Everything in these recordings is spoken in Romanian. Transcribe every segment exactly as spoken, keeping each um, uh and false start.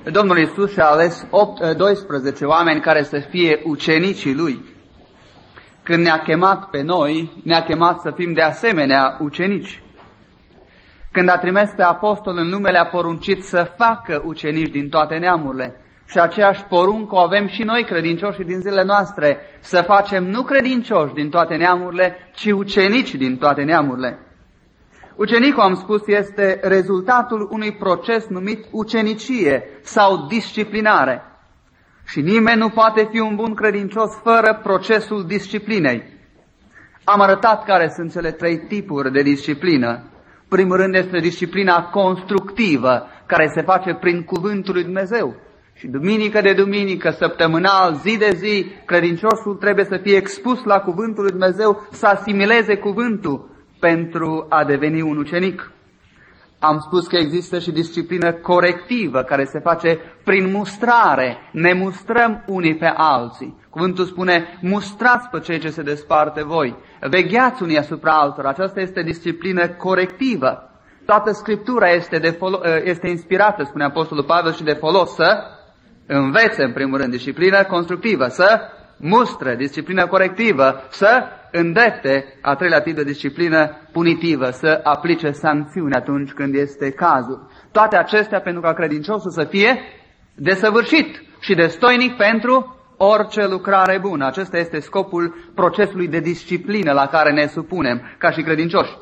Domnul Iisus și-a ales doisprezece oameni care să fie ucenicii Lui. Când ne-a chemat pe noi, ne-a chemat să fim de asemenea ucenici. Când a trimis pe apostol în lume, le-a poruncit să facă ucenici din toate neamurile. Și aceeași poruncă o avem și noi, credincioși din zilele noastre, să facem nu credincioși din toate neamurile, ci ucenici din toate neamurile. Ucenicul, am spus, este rezultatul unui proces numit ucenicie sau disciplinare. Și nimeni nu poate fi un bun credincios fără procesul disciplinei. Am arătat care sunt cele trei tipuri de disciplină. Primul rând este disciplina constructivă, care se face prin cuvântul lui Dumnezeu. Și duminică de duminică, săptămânal, zi de zi, credinciosul trebuie să fie expus la cuvântul lui Dumnezeu, să asimileze cuvântul pentru a deveni un ucenic. Am spus că există și disciplină corectivă, care se face prin mustrare. Ne mustrăm unii pe alții. Cuvântul spune, mustrați pe cei ce se desparte voi. Vegheați unii asupra altora. Aceasta este disciplină corectivă. Toată Scriptura este, de folo- este inspirată, spune Apostolul Pavel, și de folos să învețe, în primul rând, disciplină constructivă, să mustre, disciplină corectivă, să îndrepte, a treilea tip de disciplină punitivă, să aplice sancțiuni atunci când este cazul. Toate acestea pentru ca credinciosul să fie desăvârșit și destoinic pentru orice lucrare bună. Acesta este scopul procesului de disciplină la care ne supunem ca și credincioși.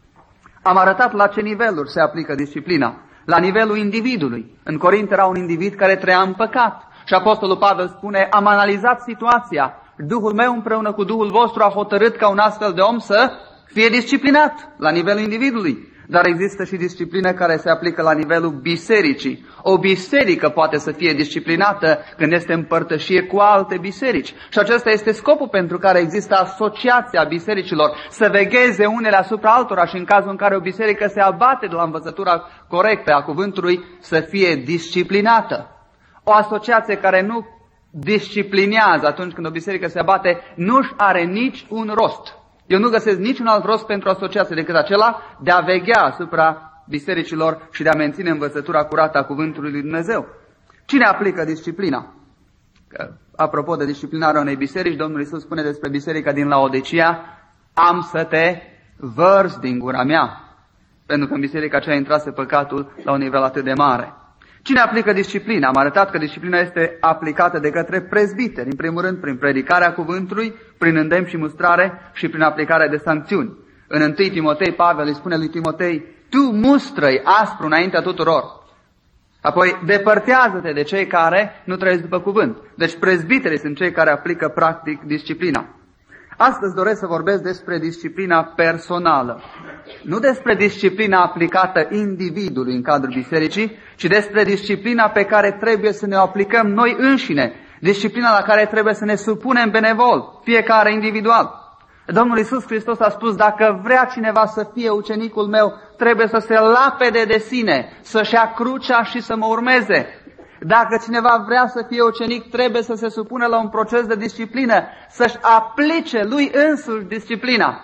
Am arătat la ce niveluri se aplică disciplina. La nivelul individului. În Corint era un individ care trăia în păcat. Și Apostolul Pavel spune, am analizat situația. Duhul meu împreună cu Duhul vostru a hotărât ca un astfel de om să fie disciplinat la nivelul individului. Dar există și disciplină care se aplică la nivelul bisericii. O biserică poate să fie disciplinată când este în părtășie cu alte biserici. Și acesta este scopul pentru care există asociația bisericilor, să vegheze unele asupra altora și în cazul în care o biserică se abate de la învățătura corectă a cuvântului, să fie disciplinată. O asociație care nu disciplinează atunci când o biserică se abate, nu-și are nici un rost. Eu nu găsesc niciun alt rost pentru asociație decât acela de a veghea asupra bisericilor și de a menține învățătura curată a cuvântului lui Dumnezeu. Cine aplică disciplina? Că, apropo de disciplinarea unei biserici, Domnul Iisus spune despre biserica din Laodicea, am să te vărs din gura mea, pentru că în biserica aceea intrase păcatul la un nivel atât de mare. Cine aplică disciplina? Am arătat că disciplina este aplicată de către prezbiteri, în primul rând prin predicarea cuvântului, prin îndemn și mustrare și prin aplicarea de sancțiuni. În întâi Timotei, Pavel îi spune lui Timotei, tu mustră-i aspru înaintea tuturor. Apoi depărtează-te de cei care nu trăiesc după cuvânt. Deci prezbiterii sunt cei care aplică practic disciplina. Astăzi doresc să vorbesc despre disciplina personală. Nu despre disciplina aplicată individului în cadrul bisericii, ci despre disciplina pe care trebuie să ne o aplicăm noi înșine. Disciplina la care trebuie să ne supunem benevol, fiecare individual. Domnul Iisus Hristos a spus, dacă vrea cineva să fie ucenicul meu, trebuie să se lapede de sine, să-și ia crucea și să mă urmeze. Dacă cineva vrea să fie ucenic, trebuie să se supună la un proces de disciplină, să-și aplice lui însuși disciplina.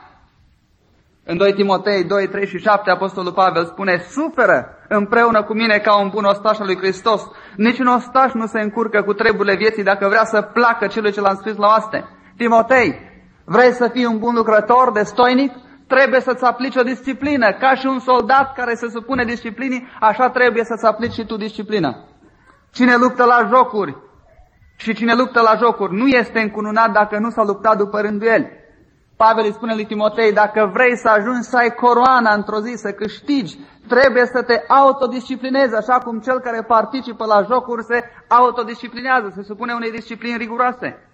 În doi Timotei doi, trei și șapte, Apostolul Pavel spune, suferă împreună cu mine ca un bun ostaș al lui Hristos. Niciun ostaș nu se încurcă cu treburile vieții dacă vrea să placă celui ce l-a înscris la oaste. Timotei, vrei să fii un bun lucrător, destoinic? Trebuie să-ți aplici o disciplină. Ca și un soldat care se supune disciplinii, așa trebuie să-ți aplici și tu disciplină. Cine luptă la jocuri și cine luptă la jocuri nu este încununat dacă nu s-a luptat după rânduieli. Pavel îi spune lui Timotei, dacă vrei să ajungi să ai coroana într-o zi, să câștigi, trebuie să te autodisciplinezi, așa cum cel care participă la jocuri se autodisciplinează, se supune unei disciplini riguroase.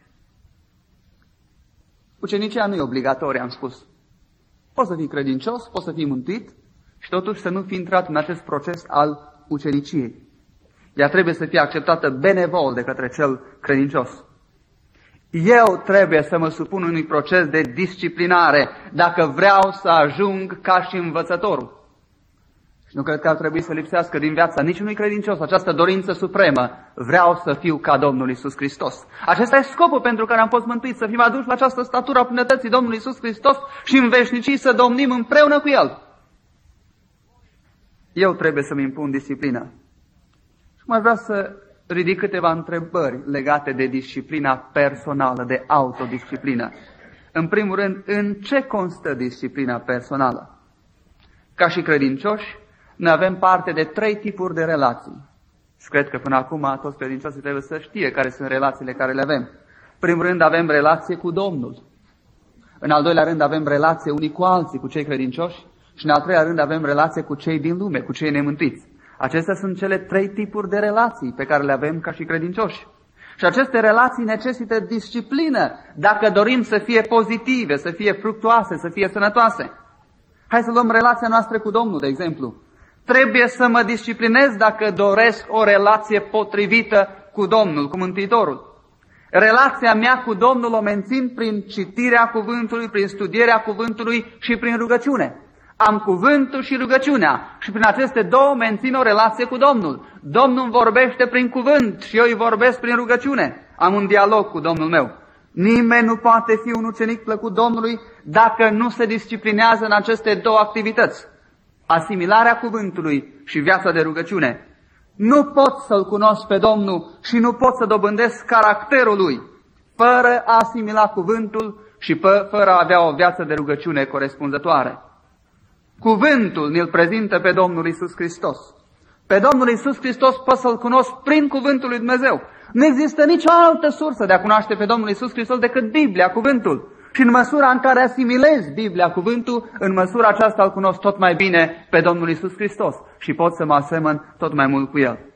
Ucenicia nu e obligatorie, am spus. Poți să fii credincios, poți să fii mântuit și totuși să nu fii intrat în acest proces al uceniciei. Ea trebuie să fie acceptată benevol de către cel credincios. Eu trebuie să mă supun unui proces de disciplinare dacă vreau să ajung ca și învățătorul. Și nu cred că ar trebui să lipsească din viața niciunui credincios această dorință supremă. Vreau să fiu ca Domnul Iisus Hristos. Acesta e scopul pentru care am fost mântuiți, să fim aduși la această statură a plinătății Domnului Iisus Hristos și în veșnicii să domnim împreună cu El. Eu trebuie să-mi impun disciplină. Mai vreau să ridic câteva întrebări legate de disciplina personală, de autodisciplină. În primul rând, în ce constă disciplina personală? Ca și credincioși, noi avem parte de trei tipuri de relații. Și cred că până acum toți credincioșii trebuie să știe care sunt relațiile care le avem. În primul rând avem relație cu Domnul. În al doilea rând avem relație unii cu alții, cu cei credincioși. Și în al treilea rând avem relație cu cei din lume, cu cei nemântuiți. Acestea sunt cele trei tipuri de relații pe care le avem ca și credincioși. Și aceste relații necesită disciplină dacă dorim să fie pozitive, să fie fructuoase, să fie sănătoase. Hai să luăm relația noastră cu Domnul, de exemplu. Trebuie să mă disciplinez dacă doresc o relație potrivită cu Domnul, cu Mântuitorul. Relația mea cu Domnul o mențin prin citirea cuvântului, prin studierea cuvântului și prin rugăciune. Am cuvântul și rugăciunea și prin aceste două mențin o relație cu Domnul. Domnul vorbește prin cuvânt și eu îi vorbesc prin rugăciune. Am un dialog cu Domnul meu. Nimeni nu poate fi un ucenic plăcut Domnului dacă nu se disciplinează în aceste două activități. Asimilarea cuvântului și viața de rugăciune. Nu pot să-L cunosc pe Domnul și nu pot să dobândesc caracterul Lui fără a asimila cuvântul și fără a avea o viață de rugăciune corespunzătoare. Cuvântul ne-l prezintă pe Domnul Iisus Hristos. Pe Domnul Iisus Hristos pot să-L cunosc prin cuvântul lui Dumnezeu. Nu există nicio altă sursă de a cunoaște pe Domnul Iisus Hristos decât Biblia, cuvântul. Și în măsura în care asimilez Biblia, cuvântul, în măsura aceasta îl cunosc tot mai bine pe Domnul Iisus Hristos și pot să mă asemăn tot mai mult cu El.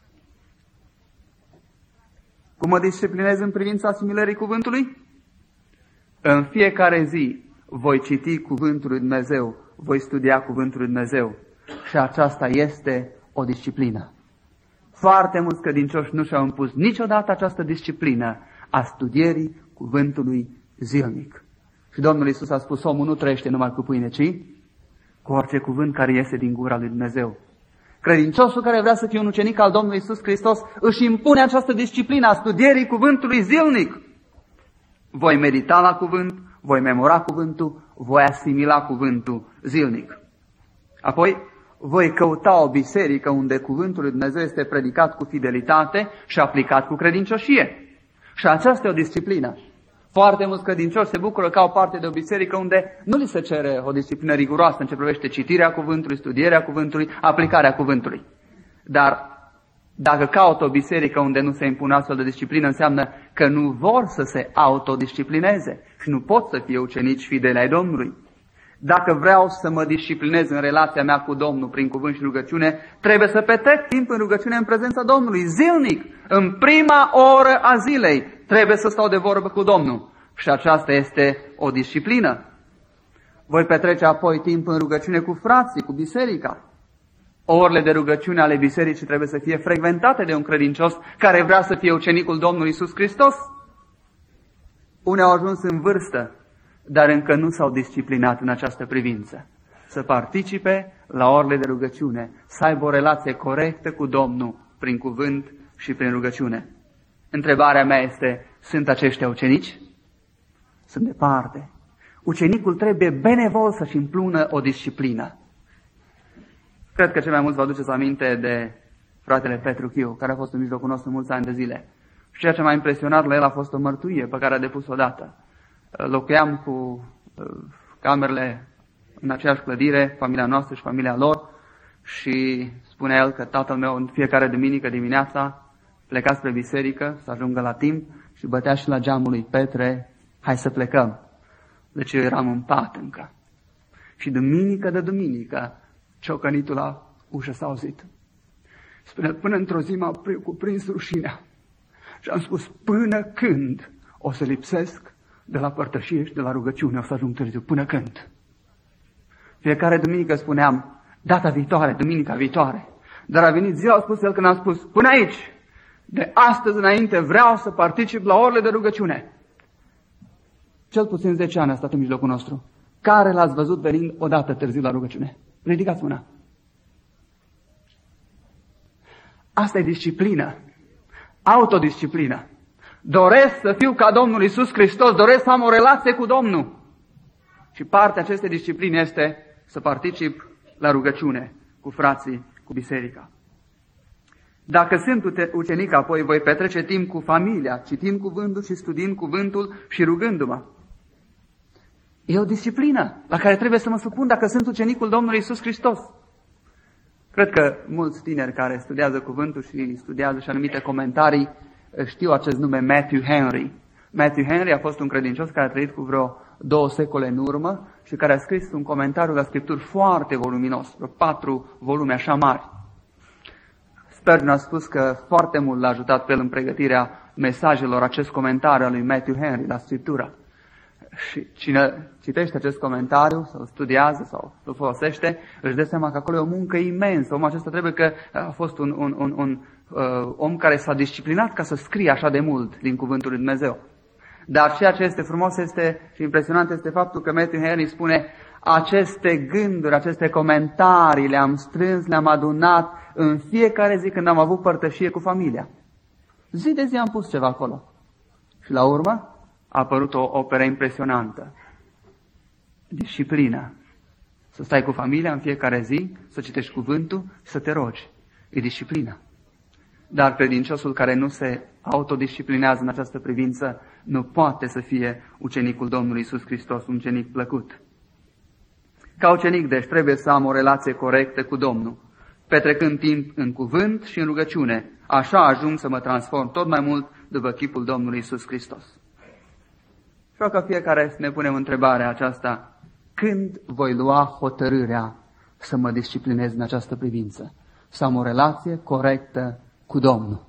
Cum mă disciplinez în privința asimilării cuvântului? În fiecare zi voi citi cuvântul lui Dumnezeu, voi studia cuvântul lui Dumnezeu și aceasta este o disciplină. Foarte mulți credincioși nu și-au impus niciodată această disciplină a studierii cuvântului zilnic. Și Domnul Iisus a spus, omul nu trăiește numai cu pâine, ci cu orice cuvânt care iese din gura lui Dumnezeu. Credinciosul care vrea să fie un ucenic al Domnului Iisus Hristos își impune această disciplină a studierii cuvântului zilnic. Voi medita la cuvânt, voi memora cuvântul, voi asimila cuvântul zilnic. Apoi, voi căuta o biserică unde cuvântul lui Dumnezeu este predicat cu fidelitate și aplicat cu credincioșie. Și aceasta e o disciplină. Foarte mulți credincioși se bucură că au parte de o biserică unde nu li se cere o disciplină riguroasă în ce privește citirea cuvântului, studierea cuvântului, aplicarea cuvântului. Dar dacă caută o biserică unde nu se impune astfel de disciplină, înseamnă că nu vor să se autodisciplineze și nu pot să fie ucenici fideli ai Domnului. Dacă vreau să mă disciplinez în relația mea cu Domnul prin cuvânt și rugăciune, trebuie să petrec timp în rugăciune în prezența Domnului, zilnic, în prima oră a zilei, trebuie să stau de vorbă cu Domnul. Și aceasta este o disciplină. Voi petrece apoi timp în rugăciune cu frații, cu biserica. Orele de rugăciune ale bisericii trebuie să fie frecventate de un credincios care vrea să fie ucenicul Domnului Iisus Hristos. Unii au ajuns în vârstă, dar încă nu s-au disciplinat în această privință. Să participe la orele de rugăciune, să aibă o relație corectă cu Domnul prin cuvânt și prin rugăciune. Întrebarea mea este, sunt aceștia ucenici? Sunt departe. Ucenicul trebuie benevol să-și împlună o disciplină. Cred că cel mai mult vă aduceți aminte de fratele Petru Chiu, care a fost în mijlocul nostru mulți ani de zile. Și ceea ce m-a impresionat la el a fost o mărturie pe care a depus odată. Locuiam cu camerele în aceeași clădire, familia noastră și familia lor, și spunea el că tatăl meu în fiecare duminică dimineața pleca spre biserică să ajungă la timp și bătea și la geamul lui: Petre, hai să plecăm. Deci eu eram în pat încă. Și duminică de duminică ciocănitul la ușă s-a auzit. Spune, până într-o zi m-a cuprins rușinea. Și am spus, până când o să lipsesc de la părtășie și de la rugăciune, o să ajung târziu, până când? Fiecare duminică spuneam, data viitoare, duminica viitoare. Dar a venit ziua, a spus el, când am spus, până aici, de astăzi înainte vreau să particip la orele de rugăciune. Cel puțin zece ani a stat în mijlocul nostru. Care l-ați văzut venind odată târziu la rugăciune? Ridicați mâna. Asta e disciplină. Autodisciplină. Doresc să fiu ca Domnul Iisus Hristos, doresc să am o relație cu Domnul. Și partea acestei discipline este să particip la rugăciune cu frații, cu biserica. Dacă sunt ucenic, apoi voi petrece timp cu familia, citind cuvântul și studiind cuvântul și rugându-mă. E o disciplină la care trebuie să mă supun dacă sunt ucenicul Domnului Iisus Hristos. Cred că mulți tineri care studiază cuvântul și studiază și anumite comentarii știu acest nume Matthew Henry. Matthew Henry a fost un credincios care a trăit cu vreo două secole în urmă și care a scris un comentariu la Scripturi foarte voluminos, vreo patru volume așa mari. Spurgeon a spus că foarte mult l-a ajutat pe el în pregătirea mesajelor acest comentariu al lui Matthew Henry la Scriptură. Și cine citește acest comentariu sau studiază sau îl folosește, își dă seama că acolo e o muncă imensă. Omul acesta trebuie că a fost un, un, un, un uh, om care s-a disciplinat ca să scrie așa de mult din cuvântul lui Dumnezeu. Dar ceea ce este frumos este și impresionant este faptul că Matthew Henry spune: aceste gânduri, aceste comentarii le-am strâns, le-am adunat în fiecare zi când am avut părtășie cu familia. Zi de zi am pus ceva acolo. Și la urmă a apărut o operă impresionantă. Disciplină. Să stai cu familia în fiecare zi, să citești cuvântul și să te rogi. E disciplină. Dar credinciosul care nu se autodisciplinează în această privință nu poate să fie ucenicul Domnului Iisus Hristos, un ucenic plăcut. Ca ucenic, deci, trebuie să am o relație corectă cu Domnul, petrecând timp în cuvânt și în rugăciune. Așa ajung să mă transform tot mai mult după chipul Domnului Iisus Hristos. Vreau ca fiecare să ne punem întrebarea aceasta: când voi lua hotărârea să mă disciplinez în această privință? Să am o relație corectă cu Domnul.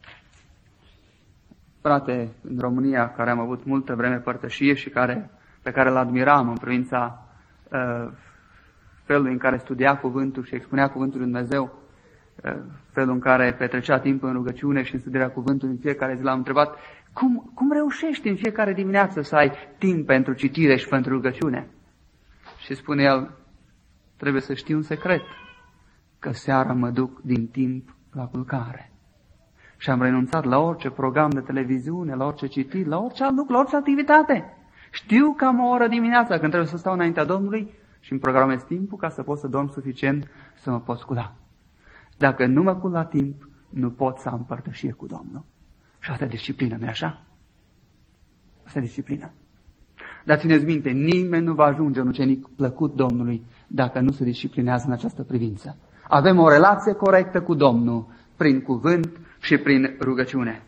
Frate, în România, care am avut multă vreme părtășie și care, pe care îl admiram în privința uh, felului în care studia cuvântul și expunea cuvântul lui Dumnezeu, uh, felul în care petrecea timp în rugăciune și în studierea cuvântului în fiecare zi, l-am întrebat: cum, cum reușești în fiecare dimineață să ai timp pentru citire și pentru rugăciune? Și spune el: trebuie să știi un secret, că seara mă duc din timp la culcare. Și am renunțat la orice program de televiziune, la orice citit, la orice alt lucru, la orice activitate. Știu că am o oră dimineața când trebuie să stau înaintea Domnului și îmi programez timpul ca să pot să dorm suficient să mă pot scula. Dacă nu mă cul la timp, nu pot să am părtășie cu Domnul. Și asta e disciplină, nu-i așa? Asta e disciplină. Dar țineți minte, nimeni nu va ajunge un ucenic plăcut Domnului dacă nu se disciplinează în această privință. Avem o relație corectă cu Domnul prin cuvânt și prin rugăciune.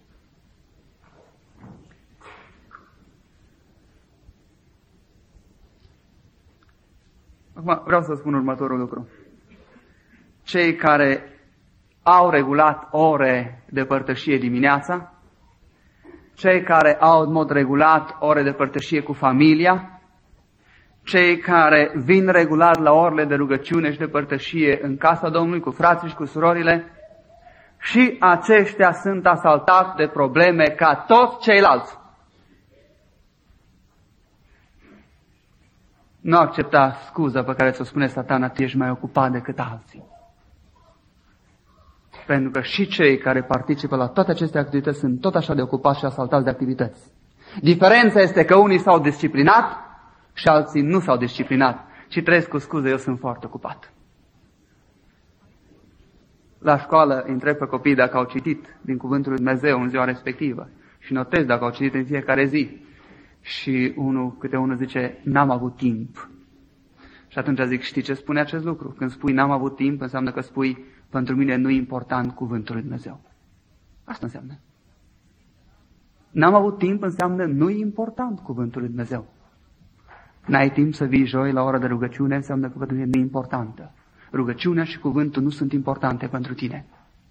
Acum vreau să spun următorul lucru. Cei care au regulat ore de părtășie dimineața, cei care au în mod regulat ore de părtășie cu familia, cei care vin regulat la orele de rugăciune și de părtășie în casa Domnului cu frații și cu surorile, și aceștia sunt asaltați de probleme ca toți ceilalți. Nu accepta scuza pe care ți-o spune Satana: tu ești mai ocupat decât alții. Pentru că și cei care participă la toate aceste activități sunt tot așa de ocupați și asaltați de activități. Diferența este că unii s-au disciplinat și alții nu s-au disciplinat, ci trăiesc cu scuze: eu sunt foarte ocupat. La școală întreb pe copii dacă au citit din Cuvântul lui Dumnezeu în ziua respectivă și notez dacă au citit în fiecare zi. Și unul câte unul zice: n-am avut timp. Și atunci zic: știi ce spune acest lucru? Când spui n-am avut timp, înseamnă că spui: pentru mine nu e important Cuvântul lui Dumnezeu. Asta înseamnă. N-am avut timp înseamnă nu e important Cuvântul lui Dumnezeu. N-ai timp să vii joi la ora de rugăciune, înseamnă că pentru mine nu e importantă. Rugăciunea și cuvântul nu sunt importante pentru tine.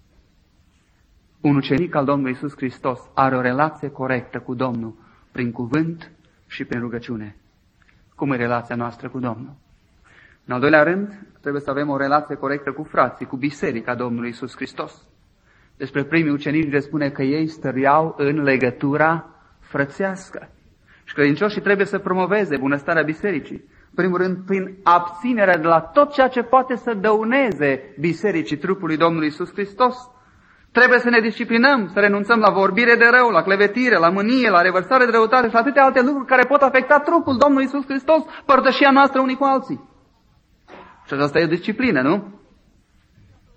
Un ucenic al Domnului Iisus Hristos are o relație corectă cu Domnul prin cuvânt și prin rugăciune. Cum e relația noastră cu Domnul? În al doilea rând, trebuie să avem o relație corectă cu frații, cu biserica Domnului Iisus Hristos. Despre primii ucenici le spune că ei stăreau în legătura frățească. Și credincioșii trebuie să promoveze bunăstarea bisericii. În primul rând, prin abținerea de la tot ceea ce poate să dăuneze bisericii trupului Domnului Iisus Hristos. Trebuie să ne disciplinăm, să renunțăm la vorbire de rău, la clevetire, la mânie, la revărsare de răutate și la atâtea alte lucruri care pot afecta trupul Domnului Iisus Hristos, părtășia noastră unii cu alții. Și asta e o disciplină, nu?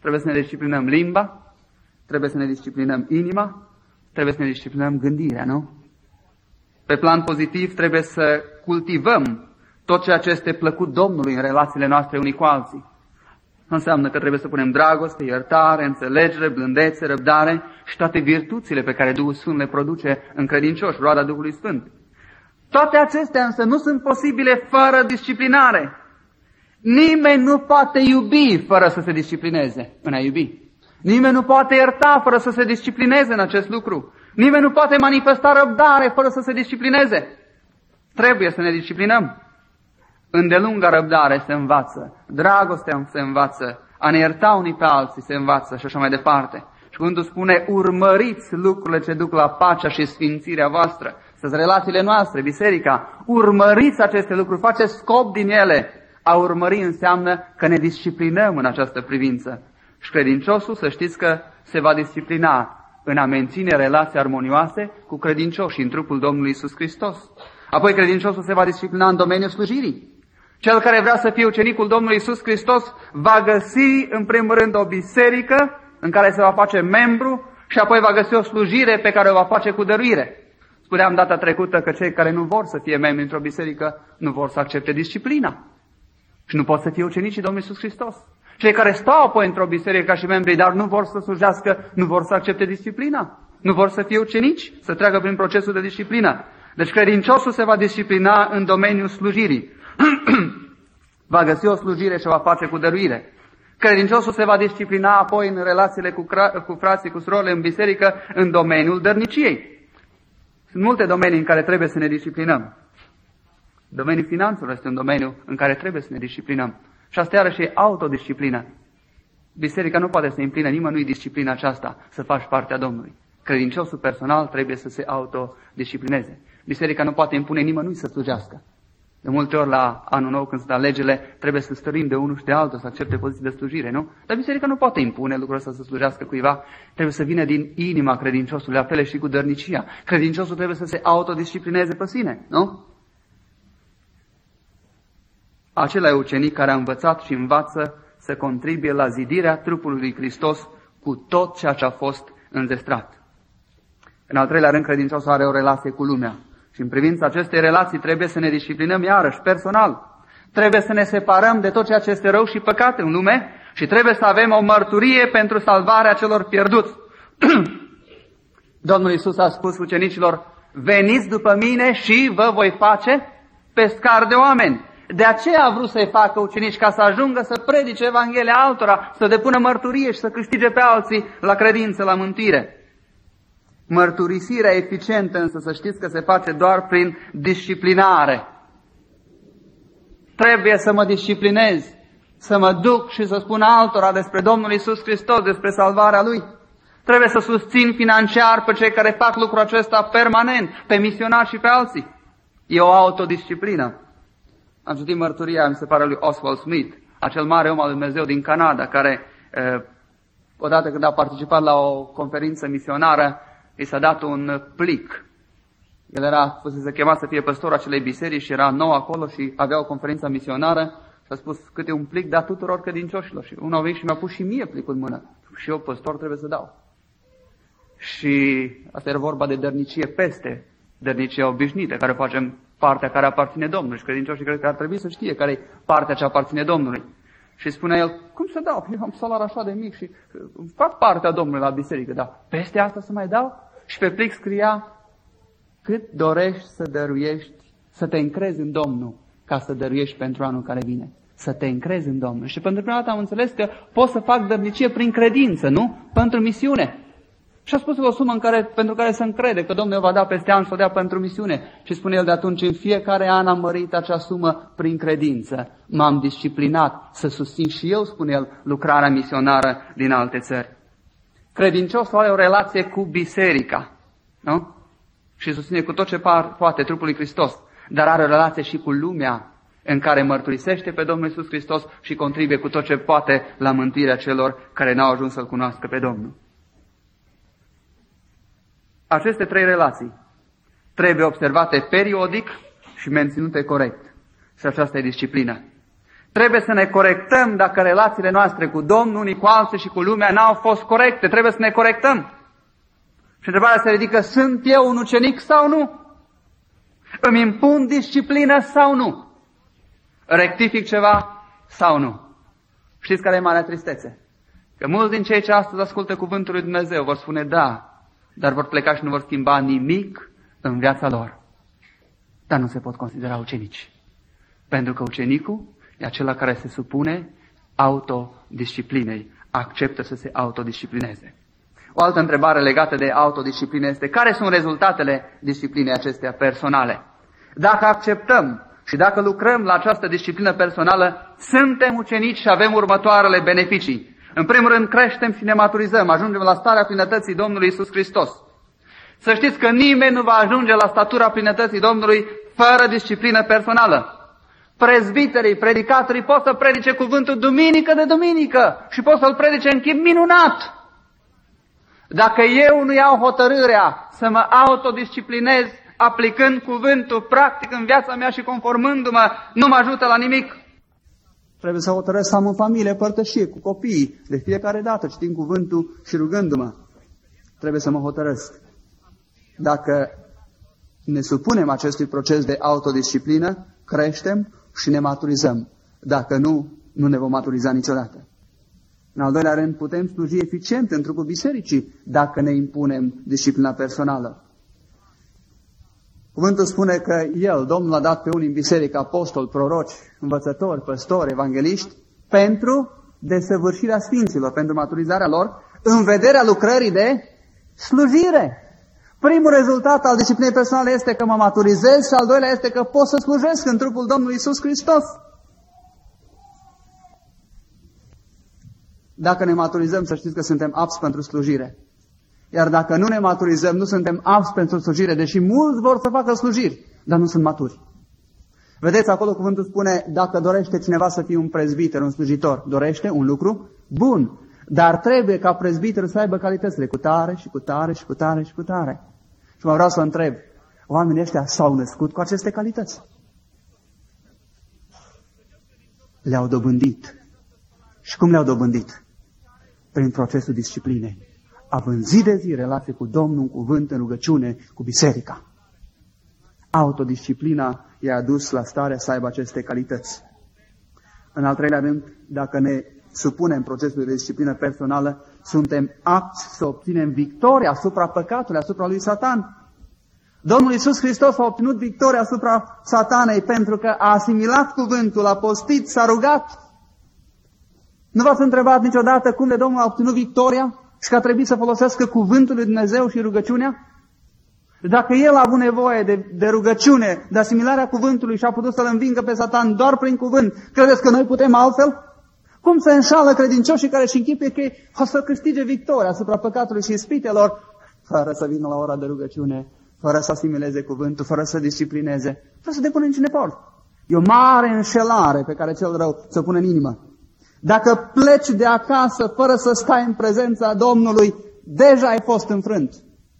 Trebuie să ne disciplinăm limba, trebuie să ne disciplinăm inima, trebuie să ne disciplinăm gândirea, nu? Pe plan pozitiv trebuie să cultivăm tot ceea ce este plăcut Domnului în relațiile noastre unii cu alții. Înseamnă că trebuie să punem dragoste, iertare, înțelegere, blândețe, răbdare și toate virtuțile pe care Duhul Sfânt le produce în credincioși, roada Duhului Sfânt. Toate acestea însă nu sunt posibile fără disciplinare. Nimeni nu poate iubi fără să se disciplineze în a iubi. Nimeni nu poate ierta fără să se disciplineze în acest lucru. Nimeni nu poate manifesta răbdare fără să se disciplineze. Trebuie să ne disciplinăm. Îndelunga răbdare se învață, dragostea se învață, a ne ierta unii pe alții se învață și așa mai departe. Și cuvântul spune, urmăriți lucrurile ce duc la pacea și sfințirea voastră. Sunt relațiile noastre, biserica, urmăriți aceste lucruri, faceți scop din ele. A urmări înseamnă că ne disciplinăm în această privință. Și credinciosul, să știți că se va disciplina în a menține relații armonioase cu credincioșii în trupul Domnului Iisus Hristos. Apoi credinciosul se va disciplina în domeniul slujirii. Cel care vrea să fie ucenicul Domnului Iisus Hristos va găsi în primul rând o biserică în care se va face membru și apoi va găsi o slujire pe care o va face cu dăruire. Spuneam data trecută că cei care nu vor să fie membri într-o biserică nu vor să accepte disciplina. Și nu pot să fie ucenicii Domnului Iisus Hristos. Cei care stau apoi într-o biserică ca și membri, dar nu vor să slujească, nu vor să accepte disciplina. Nu vor să fie ucenici, să treacă prin procesul de disciplină. Deci credinciosul se va disciplina în domeniul slujirii. Va găsi o slujire și o va face cu dăruire. Credinciosul se va disciplina apoi în relațiile cu, cu frații, cu surorile în biserică, în domeniul dărniciei. Sunt multe domenii în care trebuie să ne disciplinăm. Domeniul finanțelor este un domeniu în care trebuie să ne disciplinăm. Și asta iarăși e autodisciplină. Biserica nu poate să implină nimănui disciplina aceasta, să faci partea Domnului. Credinciosul personal trebuie să se autodisciplineze. Biserica nu poate impune nimănui să slujească. De multe ori la anul nou, când sunt alegerile, trebuie să stărim de unul și de altul, să accepte poziții de slujire, nu? Dar biserica nu poate impune lucrul ăsta să slujească cuiva. Trebuie să vină din inima credinciosului, la fel și cu dărnicia. Credinciosul trebuie să se autodisciplineze pe sine, nu? Acela e ucenic care a învățat și învață să contribuie la zidirea trupului lui Hristos cu tot ceea ce a fost înzestrat. În al treilea rând, credinciosul are o relație cu lumea. Și în privința acestei relații trebuie să ne disciplinăm iarăși personal. Trebuie să ne separăm de tot ceea ce este rău și păcat în lume și trebuie să avem o mărturie pentru salvarea celor pierduți. Domnul Iisus a spus ucenicilor, veniți după mine și vă voi face pescari de oameni. De aceea a vrut să-i facă ucenici, ca să ajungă să predice Evanghelia altora, să depună mărturie și să câștige pe alții la credință, la mântuire. Mărturisirea eficientă însă să știți că se face doar prin disciplinare. Trebuie să mă disciplinez, să mă duc și să spun altora despre Domnul Iisus Hristos, despre salvarea Lui. Trebuie să susțin financiar pe cei care fac lucrul acesta permanent, pe misionari și pe alții. E o autodisciplină. Am citit mărturia, mi se pare, lui Oswald Smith, acel mare om al lui Dumnezeu din Canada, care odată când a participat la o conferință misionară, i s-a dat un plic. El era, fusese chemat să fie păstorul acelei biserici și era nou acolo și avea o conferință misionară și a spus câte un plic dat tuturor credincioșilor. Și unul a venit și mi-a pus și mie plicul în mână. Și eu, păstor, trebuie să dau. Și asta era vorba de dărnicie peste dărnicia obișnuită, care facem partea care aparține Domnului. Și credincioșii cred că ar trebui să știe care e partea ce aparține Domnului. Și spunea el, cum să dau? Eu am salar așa de mic și fac partea Domnului la biserică, dar peste asta să mai dau? Și pe plic scria, cât dorești să dăruiești, să te încrezi în Domnul, ca să dăruiești pentru anul care vine. Să te încrezi în Domnul. Și pentru prima dată am înțeles că pot să fac dărnicie prin credință, nu? Pentru misiune. Și a spus o sumă în care, pentru care să încrede că Domnul va da peste an să o dea pentru misiune. Și spune el de atunci, în fiecare an am mărit acea sumă prin credință. M-am disciplinat să susțin și eu, spune el, lucrarea misionară din alte țări. Credinciosul are o relație cu biserica, nu? Și susține cu tot ce poate trupul lui Hristos, dar are o relație și cu lumea în care mărturisește pe Domnul Iisus Hristos și contribuie cu tot ce poate la mântuirea celor care n-au ajuns să-L cunoască pe Domnul. Aceste trei relații trebuie observate periodic și menținute corect. Și aceasta e disciplina. Trebuie să ne corectăm dacă relațiile noastre cu Domnul, unii cu alții și cu lumea n-au fost corecte. Trebuie să ne corectăm. Și întrebarea se ridică, sunt eu un ucenic sau nu? Îmi impun disciplină sau nu? Rectific ceva sau nu? Știți care e marea tristețe? Că mulți din cei ce astăzi ascultă cuvântul lui Dumnezeu vor spune da, dar vor pleca și nu vor schimba nimic în viața lor. Dar nu se pot considera ucenici. Pentru că ucenicul e acela care se supune autodisciplinei, acceptă să se autodisciplineze. O altă întrebare legată de autodisciplină este, care sunt rezultatele disciplinei acesteia personale? Dacă acceptăm și dacă lucrăm la această disciplină personală, suntem ucenici și avem următoarele beneficii. În primul rând, creștem și ne maturizăm, ajungem la starea plinătății Domnului Iisus Hristos. Să știți că nimeni nu va ajunge la statura plinătății Domnului fără disciplină personală. Prezbiterii, predicatorii pot să predice cuvântul duminică de duminică și pot să-l predice în chip minunat. Dacă eu nu iau hotărârea să mă autodisciplinez aplicând cuvântul practic în viața mea și conformându-mă, nu mă ajută la nimic. Trebuie să hotărăsc să am în familie părtășie cu copiii, de fiecare dată citind cuvântul și rugându-mă. Trebuie să mă hotărăsc. Dacă ne supunem acestui proces de autodisciplină, creștem și ne maturizăm. Dacă nu, nu ne vom maturiza niciodată. În al doilea rând, putem sluji eficient în trupul bisericii dacă ne impunem disciplina personală. Cuvântul spune că El, Domnul, a dat pe unii în biserică apostoli, proroci, învățători, păstori, evangeliști, pentru desăvârșirea sfinților, pentru maturizarea lor, în vederea lucrării de slujire. Primul rezultat al disciplinei personale este că mă maturizez și al doilea este că pot să slujesc în trupul Domnului Iisus Hristos. Dacă ne maturizăm, să știți că suntem apți pentru slujire. Iar dacă nu ne maturizăm, nu suntem apți pentru slujire, deși mulți vor să facă slujiri, dar nu sunt maturi. Vedeți, acolo cuvântul spune, dacă dorește cineva să fie un prezbiter, un slujitor, dorește un lucru bun, dar trebuie ca prezbiterul să aibă calitățile cu tare și cu tare și cu tare și cu tare. Și mă vreau să întreb, oamenii ăștia s-au născut cu aceste calități? Le-au dobândit. Și cum le-au dobândit? Prin procesul disciplinei. Având zi de zi relație cu Domnul, în cuvânt, în rugăciune, cu biserica. Autodisciplina i-a adus la starea să aibă aceste calități. În al treilea rând, dacă ne supunem procesului de disciplină personală, suntem apți să obținem victoria asupra păcatului, asupra lui Satan. Domnul Iisus Hristos a obținut victoria asupra Satanei pentru că a asimilat cuvântul, a postit, s-a rugat. Nu v-ați întrebat niciodată cum de Domnul a obținut victoria și că a trebuit să folosească cuvântul lui Dumnezeu și rugăciunea? Dacă El a avut nevoie de, de rugăciune, de asimilarea cuvântului și a putut să-L învingă pe Satan doar prin cuvânt, credeți că noi putem altfel? Cum se înșală credincioșii care își închipuie că o să câștige victoria asupra păcatului și ispitelor, fără să vină la ora de rugăciune, fără să asimileze cuvântul, fără să disciplineze, fără să depună niciun efort. E o mare înșelare pe care cel rău ți-o pune în inimă. Dacă pleci de acasă fără să stai în prezența Domnului, deja ai fost înfrânt.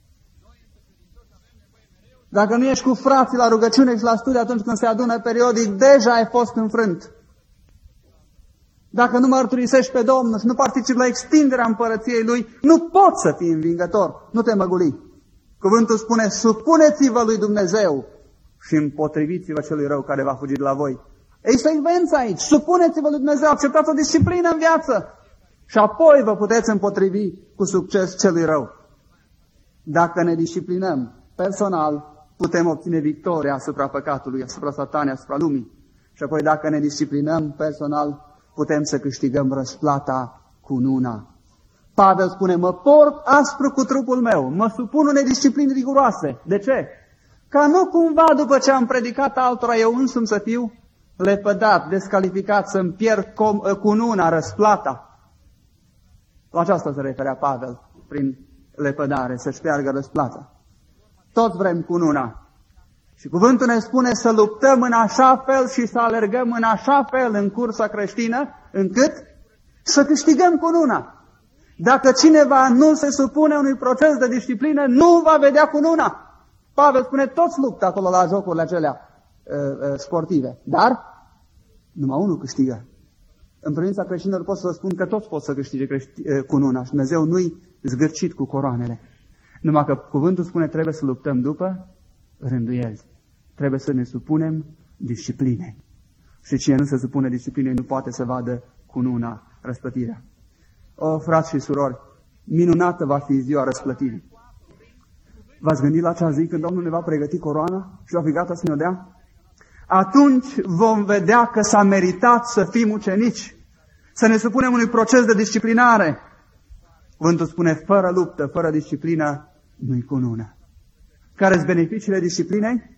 Dacă nu ești cu frații la rugăciune și la studiu atunci când se adună periodic, deja ai fost înfrânt. Dacă nu mărturisești pe Domnul și nu participi la extinderea împărăției Lui, nu poți să fii învingător. Nu te măguli. Cuvântul spune, supuneți-vă lui Dumnezeu și împotriviți-vă celui rău care va fugi de la voi. Ei, secvența aici. Supuneți-vă lui Dumnezeu, acceptați o disciplină în viață și apoi vă puteți împotrivi cu succes celui rău. Dacă ne disciplinăm personal, putem obține victoria asupra păcatului, asupra satanei, asupra lumii. Și apoi dacă ne disciplinăm personal, putem să câștigăm răsplata cununa. Pavel spune, mă port aspru cu trupul meu, mă supun unei discipline riguroase. De ce? Ca nu cumva după ce am predicat altora eu însumi să fiu lepădat, descalificat, să-mi pierd cununa, răsplata. La aceasta se referea Pavel prin lepădare, să-și piardă răsplata. Toți vrem cununa. Și cuvântul ne spune să luptăm în așa fel și să alergăm în așa fel în cursa creștină, încât să câștigăm cununa. Dacă cineva nu se supune unui proces de disciplină, nu va vedea cununa. Pavel spune, toți luptă acolo la jocurile acelea uh, uh, sportive. Dar Numai unul câștigă. În privința creștinilor pot să vă spun că toți pot să câștige crești- cununa și Dumnezeu nu-i zgârcit cu coroanele. Numai că cuvântul spune trebuie să luptăm după rânduieli. Trebuie să ne supunem discipline. Și cine nu se supune disciplinei nu poate să vadă cununa, răsplătirea. O, frați și surori, minunată va fi ziua răsplătirii. V-ați gândit la acea zi când Domnul ne va pregăti coroana și va fi gata să ne-o dea? Atunci vom vedea că s-a meritat să fim ucenici, să ne supunem unui proces de disciplinare. Cuvântul spune, fără luptă, fără disciplină, nu-i cunună. Care-s beneficiile disciplinei?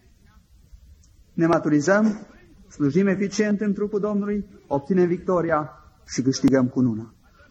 Ne maturizăm, slujim eficient în trupul Domnului, obținem victoria și câștigăm cununa.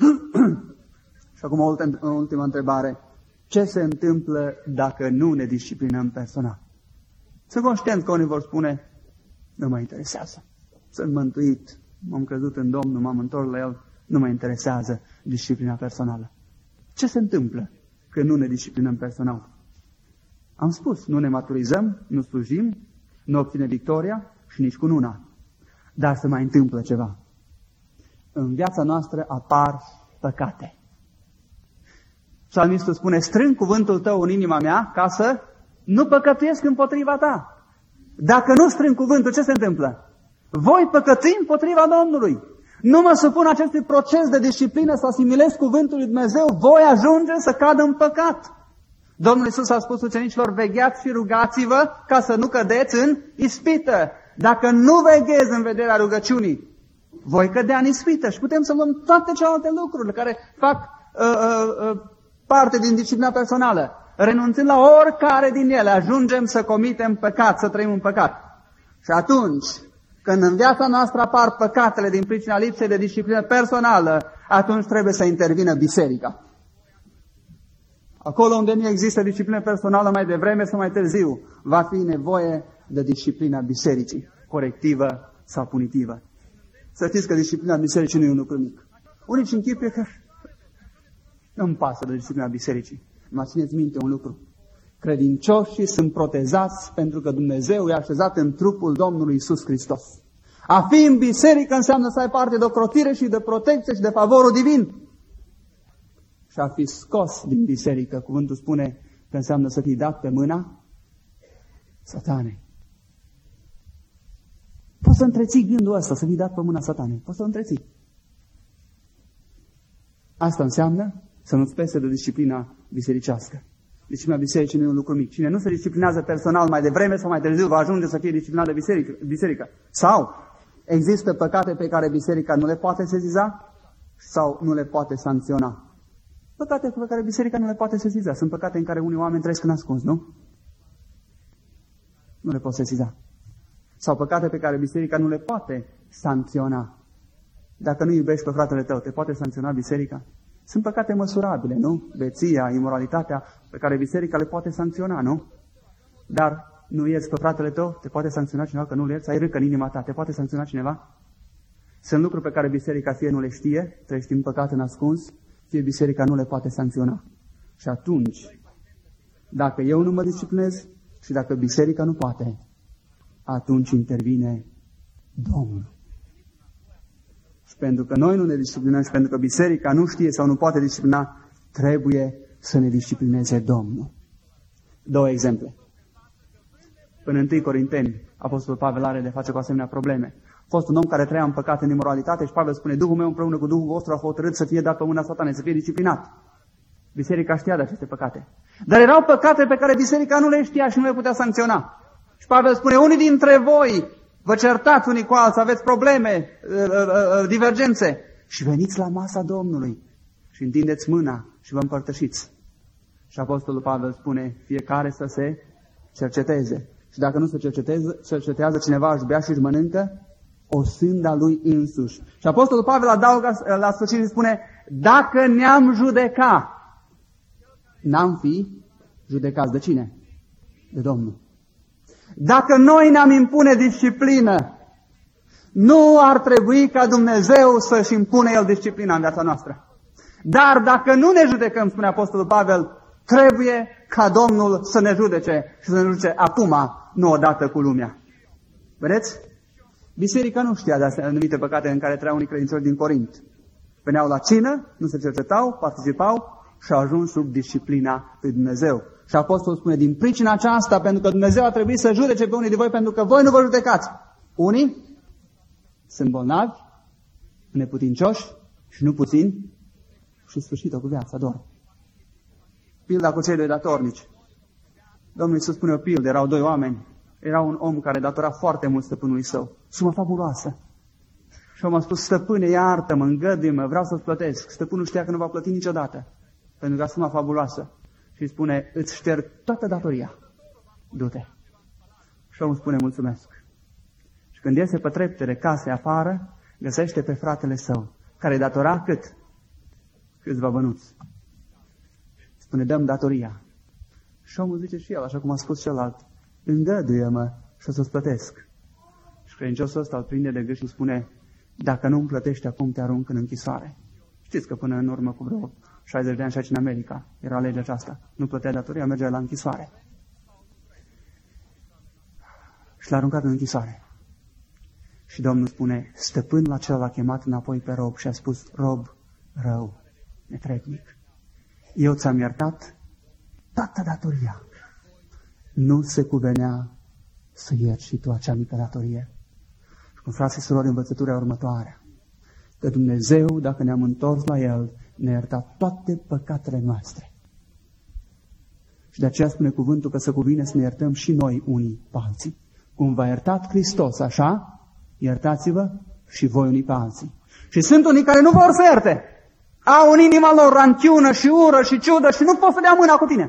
Și acum o ultimă întrebare. Ce se întâmplă dacă nu ne disciplinăm personal? Sunt conștient că unii vor spune, nu mă interesează. Sunt mântuit, m-am crezut în Domnul, m-am întors la El, nu mă interesează disciplina personală. Ce se întâmplă când nu ne disciplinăm personal? Am spus, nu ne maturizăm, nu slujim, nu obținem victoria și nici cununa. Dar se mai întâmplă ceva. În viața noastră apar păcate. Psalmistul spune, strâng cuvântul tău în inima mea ca să nu păcătuiesc împotriva ta. Dacă nu strâng cuvântul, ce se întâmplă? Voi păcătui împotriva Domnului. Nu mă supun acestui proces de disciplină să asimilez cuvântul lui Dumnezeu, voi ajunge să cad în păcat. Domnul Iisus a spus ucenicilor, vegheați și rugați-vă ca să nu cădeți în ispită. Dacă nu veghezi în vederea rugăciunii, voi cădea în ispită. Și putem să luăm toate celelalte lucruri care fac uh, uh, uh, parte din disciplina personală. Renunțând la oricare din ele, ajungem să comitem păcat, să trăim în păcat. Și atunci, când în viața noastră apar păcatele din pricina lipsei de disciplină personală, atunci trebuie să intervină biserica. Acolo unde nu există disciplină personală mai devreme sau mai târziu, va fi nevoie de disciplina bisericii, corectivă sau punitivă. Să știți că disciplina bisericii nu e un lucru mic. Unii își închipuie că nu-mi pasă de disciplina bisericii. Mă țineți minte un lucru. Credincioșii sunt protezați pentru că Dumnezeu i-a așezat în trupul Domnului Iisus Hristos. A fi în biserică înseamnă să ai parte de ocrotire și de protecție și de favorul divin. Și a fi scos din biserică, cuvântul spune că înseamnă să fii dat pe mâna Satanei. Poți să întreții gândul ăsta, să fii dat pe mâna Satanei. Poți să întreții. Asta înseamnă să nu-ți pese de disciplina bisericească. Disciplina bisericii nu e un lucru mic. Cine nu se disciplinează personal mai devreme sau mai târziu va ajunge să fie disciplinat de biserică. biserică. Sau există păcate pe care biserica nu le poate sesiza sau nu le poate sancționa. Păcate pe care biserica nu le poate sesiza. Sunt păcate în care unii oameni trăiesc în ascuns, nu? Nu le poate sesiza. Sau păcate pe care biserica nu le poate sancționa. Dacă nu iubești pe fratele tău, te poate sancționa biserica? Sunt păcate măsurabile, nu? Beția, imoralitatea, pe care biserica le poate sancționa, nu? Dar nu ierți pe fratele tău, te poate sancționa cineva că nu-l ierți, ai râcă în inima ta, te poate sancționa cineva? Sunt lucruri pe care biserica fie nu le știe, trăiești în păcat în ascuns, fie biserica nu le poate sancționa. Și atunci, dacă eu nu mă disciplinez și dacă biserica nu poate, atunci intervine Domnul. Și pentru că noi nu ne disciplinăm și pentru că biserica nu știe sau nu poate disciplina, trebuie să ne disciplineze Domnul. Două exemple. În întâi Corinteni, Apostolul Pavel are de face cu asemenea probleme. A fost un om care trăia în păcat, în imoralitate și Pavel spune, Duhul meu împreună cu Duhul vostru a hotărât să fie dat pe mâna Satanei, să fie disciplinat. Biserica știa de aceste păcate. Dar erau păcate pe care biserica nu le știa și nu le putea sancționa. Și Pavel spune, unii dintre voi vă certați unii cu alții, aveți probleme, divergențe și veniți la masa Domnului și întindeți mâna și vă împărtășiți. Și Apostolul Pavel spune, fiecare să se cerceteze. Și dacă nu se cerceteze, cercetează cineva, își bea și își mănâncă o sânda lui însuși. Și Apostolul Pavel adaugă la sfârșit și spune, dacă ne-am judeca, n-am fi judecați de cine? De Domnul. Dacă noi ne-am impune disciplină, nu ar trebui ca Dumnezeu să-și impune El disciplina în viața noastră. Dar dacă nu ne judecăm, spune Apostolul Pavel, trebuie ca Domnul să ne judece și să ne judece acum, nu odată cu lumea. Vedeți? Biserica nu știa de astea anumite păcate în care trăiau unii credincioși din Corint. Veneau la cină, nu se cercetau, participau și au ajuns sub disciplina lui Dumnezeu. Și Apostolul spune, din pricina aceasta, pentru că Dumnezeu a trebuit să judece pe unii de voi, pentru că voi nu vă judecați. Unii sunt bolnavi, neputincioși și nu puțini și sfârșită cu viața, dorm. Pilda cu cei doi datornici. Domnul Iisus spune o pildă, erau doi oameni. Era un om care datora foarte mult stăpânului său. Sumă fabuloasă. Și omul a spus, stăpâne, iartă-mă, îngăduie-mă, vreau să-ți plătesc. Stăpânul știa că nu va plăti niciodată, pentru că a suma fabuloasă. Și îi spune, îți șterg toată datoria. Du-te. Și omul spune, mulțumesc. Și când iese pe treptele casei afară, găsește pe fratele său, care datora cât? Câțiva bănuți. Spune, dăm datoria. Și omul zice și el, așa cum a spus celălalt, îngăduie-mă și o să-ți plătesc. Și credinciosul ăsta îl prinde de gât și spune, dacă nu îmi plătești acum, te arunc în închisoare. Știți că până în urmă cu vreo șaizeci de ani și aici în America era legea aceasta. Nu plătea datoria, mergea la închisoare. Și l-a aruncat în închisoare. Și Domnul spune, stăpânul acela l-a chemat înapoi pe rob și a spus, rob rău, netrebnic, eu ți-am iertat toată datoria. Nu se cuvenea să ierți și tu acea mică datorie. Și cum frații și surori, învățătura următoare, că Dumnezeu, dacă ne-am întors la El, ne-a iertat toate păcatele noastre. Și de aceea spune cuvântul că să cuvine să ne iertăm și noi unii pe alții. Cum v-a iertat Hristos, așa, iertați-vă și voi unii pe alții. Și sunt unii care nu vor să ierte. Au în inima lor ranchiună și ură și ciudă și nu pot să dea mâna cu tine.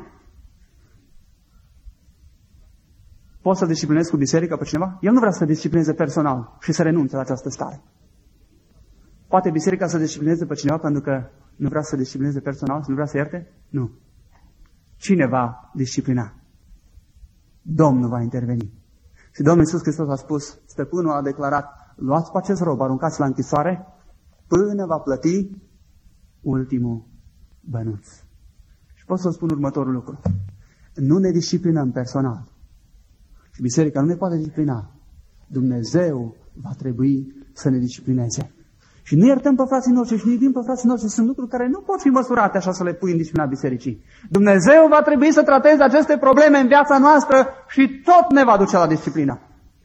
Poți să disciplinezi cu biserica pe cineva? El nu vrea să disciplineze personal și să renunțe la această stare. Poate biserica să disciplineze pe cineva pentru că nu vrea să disciplineze personal, să nu vrea să ierte? Nu. Cine va disciplina? Domnul va interveni. Și Domnul Iisus Hristos a spus, stăpânul a declarat, luați pe acest rob, aruncați la închisoare, până va plăti ultimul bănuț. Și pot să spun următorul lucru. Nu ne disciplinăm personal. Și biserica nu ne poate disciplina. Dumnezeu va trebui să ne disciplineze. Și nu iertăm pe frații noștri și nu iubim pe frații noștri. Sunt lucruri care nu pot fi măsurate așa să le pui în disciplina bisericii. Dumnezeu va trebui să trateze aceste probleme în viața noastră și tot ne va duce la disciplină.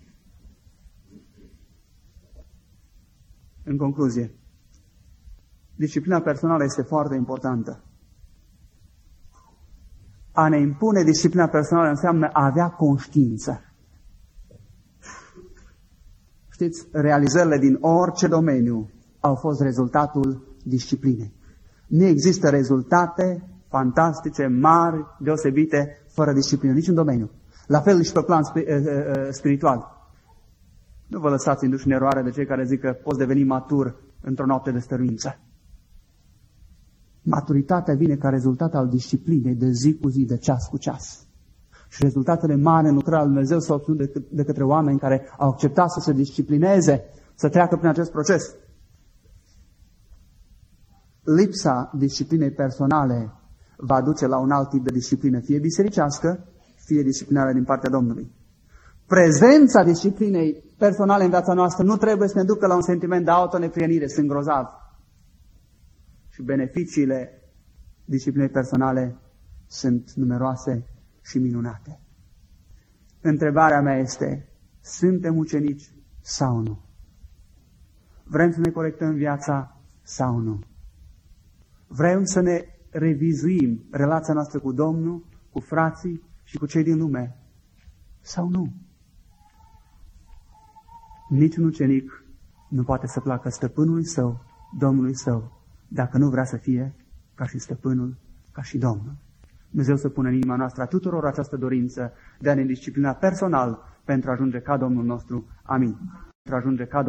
În concluzie, disciplina personală este foarte importantă. A ne impune disciplina personală înseamnă a avea conștiință. Știți, realizările din orice domeniu au fost rezultatul disciplinei. Nu există rezultate fantastice, mari, deosebite, fără disciplină, niciun domeniu. La fel și pe plan spiritual. Nu vă lăsați induși în eroare de cei care zic că poți deveni matur într-o noapte de stăruință. Maturitatea vine ca rezultat al disciplinei de zi cu zi, de ceas cu ceas. Și rezultatele mari în lucrarea lui Dumnezeu s-au obținut de, de către oameni care au acceptat să se disciplineze, să treacă prin acest proces. Lipsa disciplinei personale va duce la un alt tip de disciplină, fie bisericească, fie disciplinarea din partea Domnului. Prezența disciplinei personale în viața noastră nu trebuie să ne ducă la un sentiment de autoneprienire, sunt grozav. Și beneficiile disciplinei personale sunt numeroase și minunate. Întrebarea mea este, suntem ucenici sau nu? Vrem să ne corectăm viața sau nu? Vrem să ne revizuim relația noastră cu Domnul, cu frații și cu cei din lume sau nu? Niciun ucenic nu poate să placă stăpânului său, Domnului său, dacă nu vrea să fie ca și stăpânul, ca și Domnul. Dumnezeu să pună în inima noastră a tuturor această dorință de a ne disciplina personal pentru a ajunge ca Domnul nostru. Amin. Pentru a ajunge ca Domnul